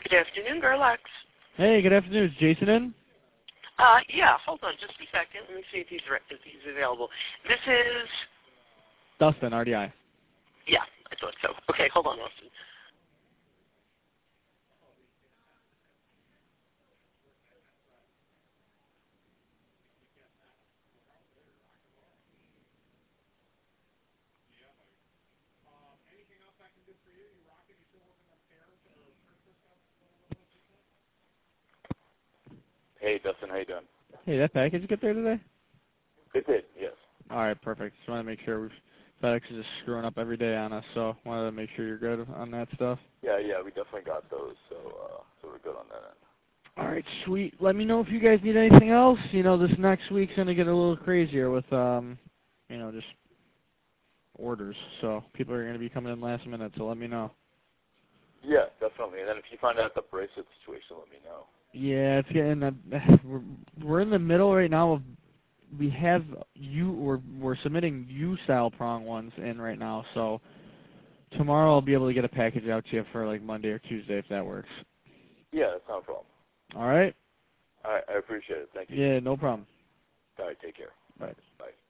Good afternoon, Gerlach. Hey, good afternoon. Is Jason in? Yeah, hold on just a second. Let me see if he's available. This is... Dustin, RDI. Yeah, I thought so. Okay, hold on, Austin. Hey, Dustin, how you doing? Hey, that package get there today? It did, yes. All right, perfect. Just want to make sure FedEx is just screwing up every day on us, so wanted to make sure you're good on that stuff. Yeah, we definitely got those, so we're good on that end. All right, sweet. Let me know if you guys need anything else. You know, this next week's going to get a little crazier with, just orders. So people are going to be coming in last minute, so let me know. Yeah, definitely. And then if you find out the bracelet situation, let me know. Yeah, it's getting we're in the middle right now of we're submitting U-style prong ones in right now, so tomorrow I'll be able to get a package out to you for like Monday or Tuesday if that works. Yeah, that's not a problem. All right? All right, I appreciate it. Thank you. Yeah, no problem. All right, take care. Bye. Bye.